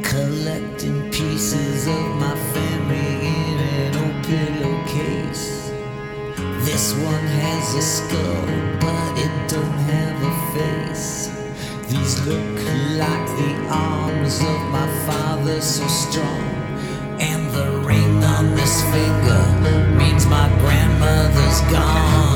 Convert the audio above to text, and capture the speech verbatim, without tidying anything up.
collecting pieces of my family in an old pillowcase. This one has a skull, but it don't have a face. These look like the arms of my father, so strong. And the ring on this finger means my grandmother's gone.